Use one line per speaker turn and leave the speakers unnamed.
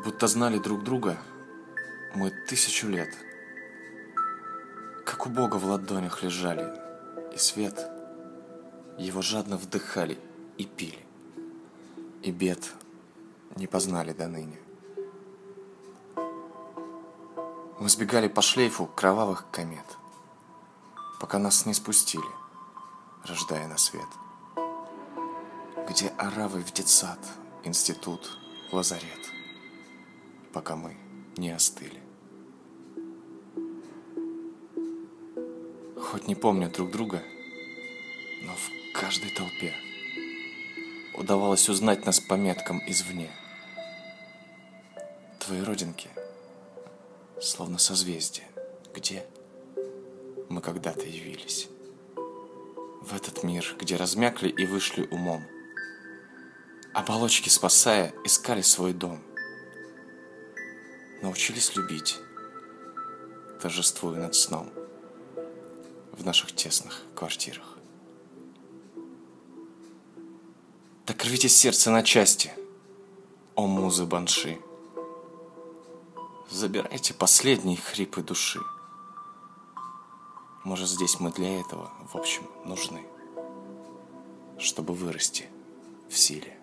будто знали друг друга мы 1000 лет. Как у Бога в ладонях лежали, и свет его жадно вдыхали и пили, и бед не познали до ныне. Мы сбегали по шлейфу кровавых комет, пока нас не спустили, рождая на свет. Где оравы в детсад, институт, лазарет, пока мы не остыли. Хоть не помню друг друга, но в каждой толпе удавалось узнать нас по меткам извне. Твои родинки, словно созвездия, где мы когда-то явились. В этот мир, где размякли и вышли умом, оболочки спасая, искали свой дом. Научились любить, торжествуя над сном в наших тесных квартирах. Так рвите сердце на части, о музы банши. Забирайте последние хрипы души. Может, здесь мы для этого, в общем, нужны, чтобы вырасти в силе.